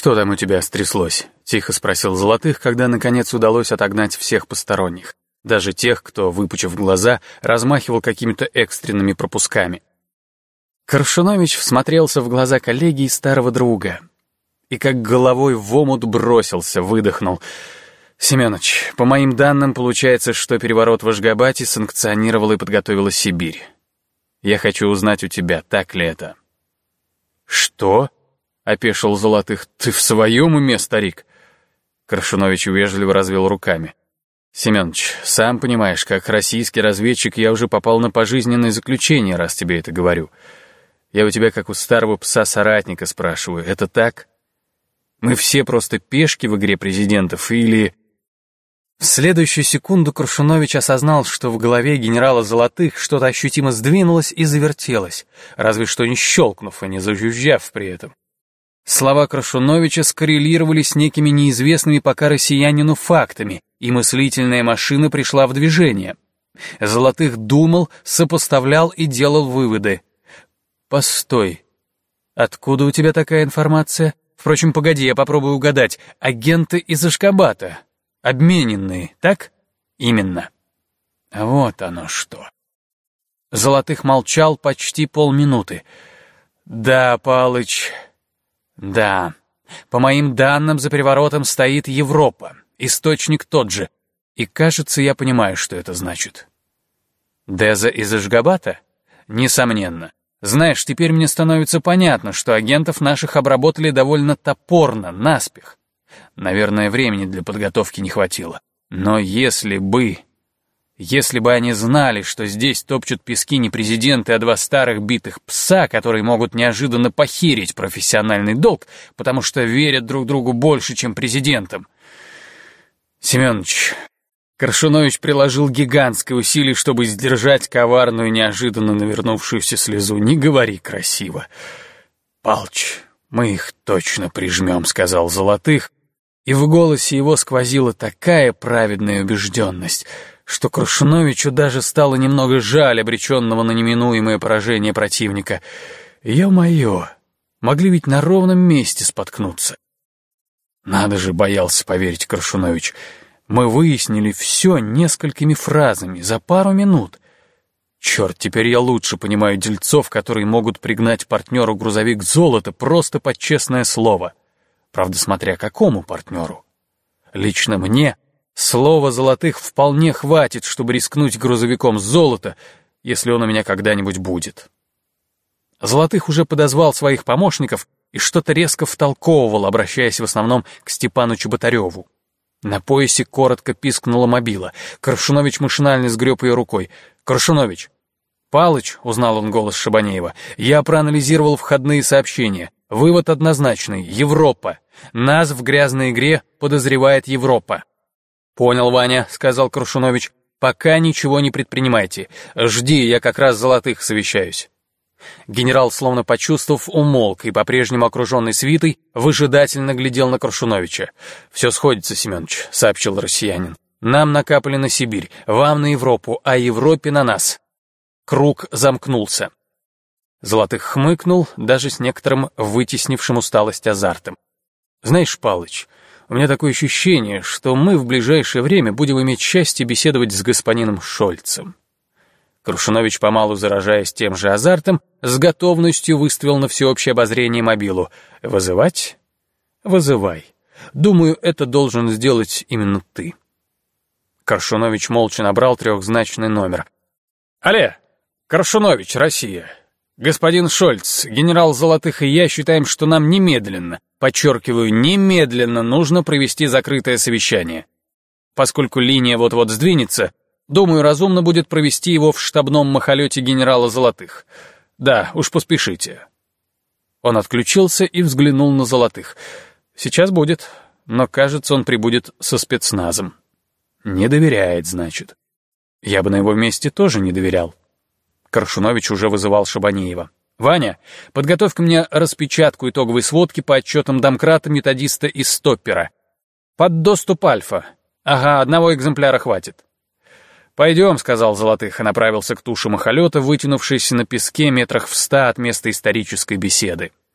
«Что там у тебя стряслось?» — тихо спросил Золотых, когда наконец удалось отогнать всех посторонних, даже тех, кто, выпучив глаза, размахивал какими-то экстренными пропусками. Коршунович всмотрелся в глаза коллеги и старого друга и как головой в омут бросился, выдохнул. «Семёныч, по моим данным, получается, что переворот в Ашгабаде санкционировала и подготовила Сибирь. Я хочу узнать у тебя, так ли это?» «Что?» — опешил Золотых. «Ты в своем уме, старик?» Коршунович вежливо развел руками. «Семёныч, сам понимаешь, как российский разведчик я уже попал на пожизненное заключение, раз тебе это говорю. Я у тебя как у старого пса-соратника спрашиваю, это так? Мы все просто пешки в игре президентов или...» В следующую секунду Коршунович осознал, что в голове генерала Золотых что-то ощутимо сдвинулось и завертелось, разве что не щелкнув и не зажужжав при этом. Слова Коршуновича скоррелировали с некими неизвестными пока россиянину фактами, и мыслительная машина пришла в движение. Золотых думал, сопоставлял и делал выводы. «Постой, откуда у тебя такая информация? Впрочем, погоди, я попробую угадать. Агенты из Ашгабада. Обмененные, так? Именно. Вот оно что». Золотых молчал почти полминуты. «Да, Палыч, да. По моим данным, за переворотом стоит Европа. Источник тот же. И, кажется, я понимаю, что это значит». «Деза из Ашгабада? Несомненно. Знаешь, теперь мне становится понятно, что агентов наших обработали довольно топорно, наспех. Наверное, времени для подготовки не хватило. Но если бы они знали, что здесь топчут пески не президенты, а два старых битых пса, которые могут неожиданно похерить профессиональный долг, потому что верят друг другу больше, чем президентам. Семёныч, Коршунович приложил гигантское усилие, чтобы сдержать коварную, неожиданно навернувшуюся слезу. Не говори красиво. «Палыч, мы их точно прижмем», — сказал Золотых, и в голосе его сквозила такая праведная убежденность, что Коршуновичу даже стало немного жаль обреченного на неминуемое поражение противника. Ё-моё, могли ведь на ровном месте споткнуться. Надо же, боялся поверить Коршунович. Мы выяснили все несколькими фразами, за пару минут. Черт, теперь я лучше понимаю дельцов, которые могут пригнать партнеру грузовик золота просто под честное слово. Правда, смотря какому партнеру. Лично мне слова Золотых вполне хватит, чтобы рискнуть грузовиком золота, если он у меня когда-нибудь будет. Золотых уже подозвал своих помощников и что-то резко втолковывал, обращаясь в основном к Степану Чеботареву. На поясе коротко пискнула мобила. Коршунович машинально сгреб ее рукой. «Коршунович!» «Палыч», — узнал он голос Шабанеева, — «я проанализировал входные сообщения. Вывод однозначный — Европа. Нас в грязной игре подозревает Европа». «Понял, Ваня», — сказал Коршунович, — «пока ничего не предпринимайте. Жди, я как раз с Золотых совещаюсь». Генерал, словно почувствовав, умолк и, по-прежнему окруженный свитой, выжидательно глядел на Коршуновича. «Все сходится, Семенович», — сообщил россиянин. «Нам накапали на Сибирь, вам на Европу, а Европе на нас». Круг замкнулся. Золотых хмыкнул, даже с некоторым вытеснившим усталость азартом. «Знаешь, Палыч, у меня такое ощущение, что мы в ближайшее время будем иметь счастье беседовать с господином Шольцем». Коршунович, помалу заражаясь тем же азартом, с готовностью выставил на всеобщее обозрение мобилу. «Вызывать? Вызывай. Думаю, это должен сделать именно ты». Коршунович молча набрал трехзначный номер. «Алле, Коршунович, Россия. Господин Шольц, генерал Золотых и я считаем, что нам немедленно, подчеркиваю, немедленно нужно провести закрытое совещание. Поскольку линия вот-вот сдвинется, думаю, разумно будет провести его в штабном махолете генерала Золотых. Да, уж поспешите». Он отключился и взглянул на Золотых. «Сейчас будет, но, кажется, он прибудет со спецназом». «Не доверяет, значит. Я бы на его месте тоже не доверял». Коршунович уже вызывал Шабанеева. «Ваня, подготовь-ка мне распечатку итоговой сводки по отчетам домкрата, методиста и стоппера. Под доступ Альфа. Ага, одного экземпляра хватит». «Пойдем», — сказал Золотых и направился к туше махолета, вытянувшейся на песке метрах в 100 от места исторической беседы.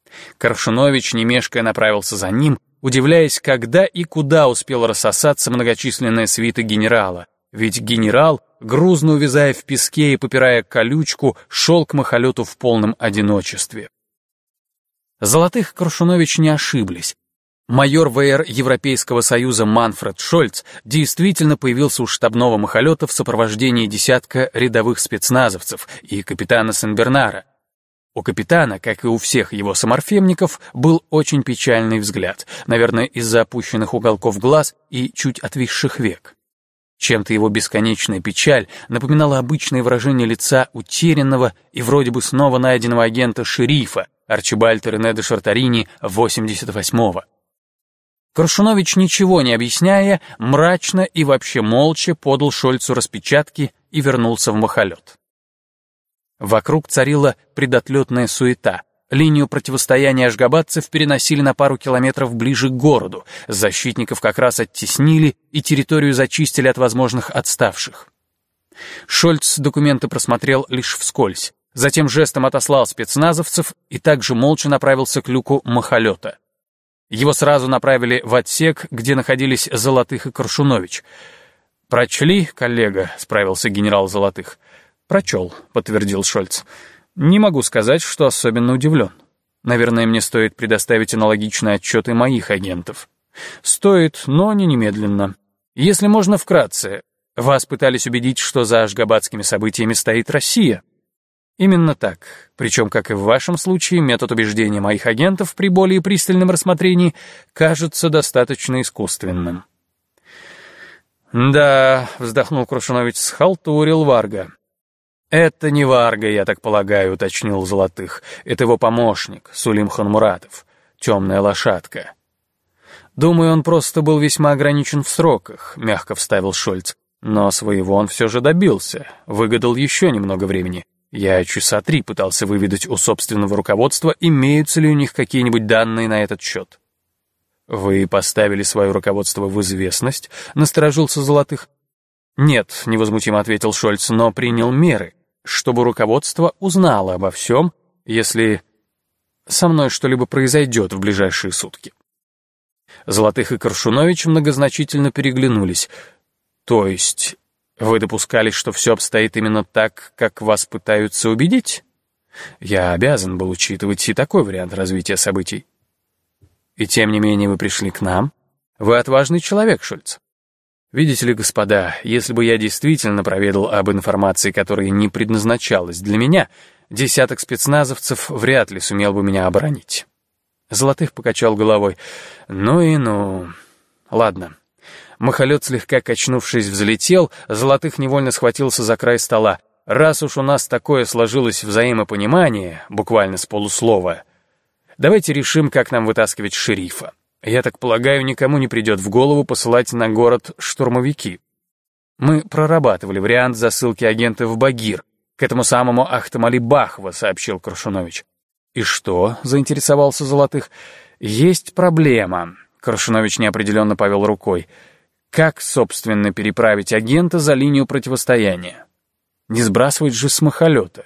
Коршунович, не мешкая, направился за ним, удивляясь, когда и куда успел рассосаться многочисленная свита генерала. Ведь генерал, грузно увязая в песке и попирая колючку, шел к махолету в полном одиночестве. Золотых Коршунович не ошиблись. Майор ВР Европейского Союза Манфред Шольц действительно появился у штабного махолета в сопровождении десятка рядовых спецназовцев и капитана Сен-Бернара. У капитана, как и у всех его саморфемников, был очень печальный взгляд, наверное, из-за опущенных уголков глаз и чуть отвисших век. Чем-то его бесконечная печаль напоминала обычное выражение лица утерянного и вроде бы снова найденного агента шерифа Арчибальда Рене де Шартарини 88-го. Коршунович, ничего не объясняя, мрачно и вообще молча подал Шольцу распечатки и вернулся в махолет. Вокруг царила предотлетная суета. Линию противостояния ашгабадцев переносили на пару километров ближе к городу, защитников как раз оттеснили и территорию зачистили от возможных отставших. Шольц документы просмотрел лишь вскользь, затем жестом отослал спецназовцев и также молча направился к люку махолета. Его сразу направили в отсек, где находились Золотых и Коршунович. «Прочли, коллега?» — справился генерал Золотых. «Прочел», — подтвердил Шольц. «Не могу сказать, что особенно удивлен. Наверное, мне стоит предоставить аналогичные отчеты моих агентов. Стоит, но не немедленно. Если можно вкратце, вас пытались убедить, что за ашгабадскими событиями стоит Россия?» «Именно так. Причем, как и в вашем случае, метод убеждения моих агентов при более пристальном рассмотрении кажется достаточно искусственным». «Да», — вздохнул Коршунович, — «схалтурил Варга». «Это не Варга, я так полагаю», — уточнил Золотых. «Это его помощник, Сулим Ханмуратов, темная лошадка». «Думаю, он просто был весьма ограничен в сроках», — мягко вставил Шольц. «Но своего он все же добился, выгадал еще немного времени. Я часа 3 пытался выведать у собственного руководства, имеются ли у них какие-нибудь данные на этот счет». «Вы поставили свое руководство в известность?» — насторожился Золотых. «Нет», — невозмутимо ответил Шольц, — «но принял меры, чтобы руководство узнало обо всем, если со мной что-либо произойдет в ближайшие сутки». Золотых и Коршунович многозначительно переглянулись. «То есть вы допускали, что все обстоит именно так, как вас пытаются убедить? Я обязан был учитывать и такой вариант развития событий. И тем не менее вы пришли к нам? Вы отважный человек, Шольц. Видите ли, господа, если бы я действительно проведал об информации, которая не предназначалась для меня, десяток спецназовцев вряд ли сумел бы меня оборонить». Золотых покачал головой. «Ну и ну. Ладно». Махолет, слегка качнувшись, взлетел, Золотых невольно схватился за край стола. «Раз уж у нас такое сложилось взаимопонимание, буквально с полуслова, давайте решим, как нам вытаскивать шерифа. Я так полагаю, никому не придет в голову посылать на город штурмовики. Мы прорабатывали вариант засылки агента в Багир, к этому самому Ахтамали Бахва», — сообщил Коршунович. «И что?» — заинтересовался Золотых. «Есть проблема». Коршунович неопределенно повел рукой. «Как, собственно, переправить агента за линию противостояния? Не сбрасывать же с махолета».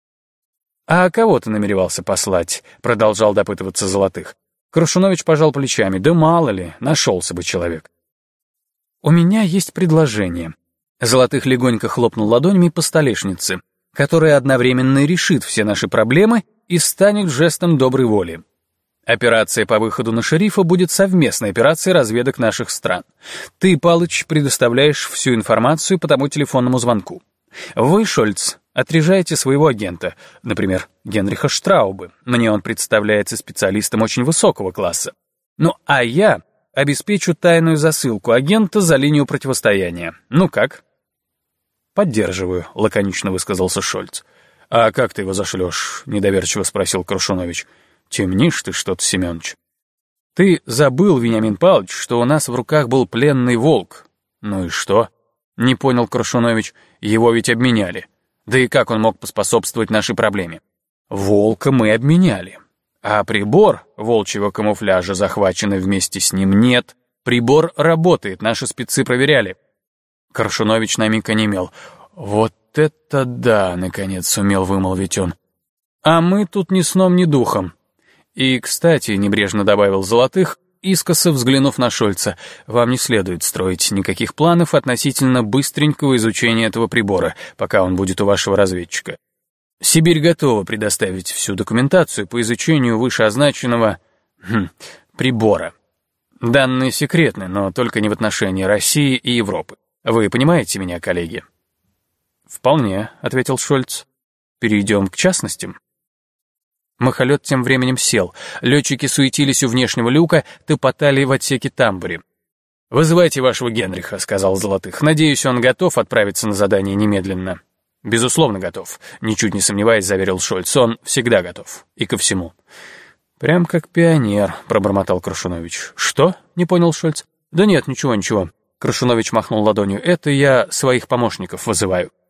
«А кого ты намеревался послать?» — продолжал допытываться Золотых. Коршунович пожал плечами. «Да мало ли, нашелся бы человек». «У меня есть предложение». Золотых легонько хлопнул ладонями по столешнице, которая одновременно и решит все наши проблемы и станет жестом доброй воли. Операция по выходу на шерифа будет совместной операцией разведок наших стран. Ты, Палыч, предоставляешь всю информацию по тому телефонному звонку. Вы, Шольц, отряжаете своего агента, например, Генриха Штраубы. Мне он представляется специалистом очень высокого класса. Ну, а я обеспечу тайную засылку агента за линию противостояния. Ну как?» «Поддерживаю», — лаконично высказался Шольц. «А как ты его зашлешь?» — недоверчиво спросил Коршунович. «Темнишь ты что-то, Семёныч. Ты забыл, Вениамин Павлович, что у нас в руках был пленный волк». «Ну и что?» — не понял Коршунович. «Его ведь обменяли. Да и как он мог поспособствовать нашей проблеме? Волка мы обменяли. А прибор волчьего камуфляжа, захваченный вместе с ним, нет. Прибор работает, наши спецы проверяли». Коршунович на миг онемел. «Вот это да!» — наконец сумел вымолвить он. «А мы тут ни сном, ни духом. И, кстати, небрежно добавил Золотых, искоса взглянув на Шольца, вам не следует строить никаких планов относительно быстренького изучения этого прибора, пока он будет у вашего разведчика. Сибирь готова предоставить всю документацию по изучению вышеозначенного прибора. Данные секретны, но только не в отношении России и Европы. Вы понимаете меня, коллеги? «Вполне», — ответил Шольц. «Перейдем к частностям». Махолет тем временем сел. Летчики суетились у внешнего люка, топотали в отсеке тамбуре. «Вызывайте вашего Генриха», — сказал Золотых. «Надеюсь, он готов отправиться на задание немедленно». «Безусловно, готов», — ничуть не сомневаясь, заверил Шольц. «Он всегда готов. И ко всему». «Прям как пионер», — пробормотал Крашунович. «Что?» — не понял Шольц. «Да нет, ничего». Крашунович махнул ладонью. «Это я своих помощников вызываю».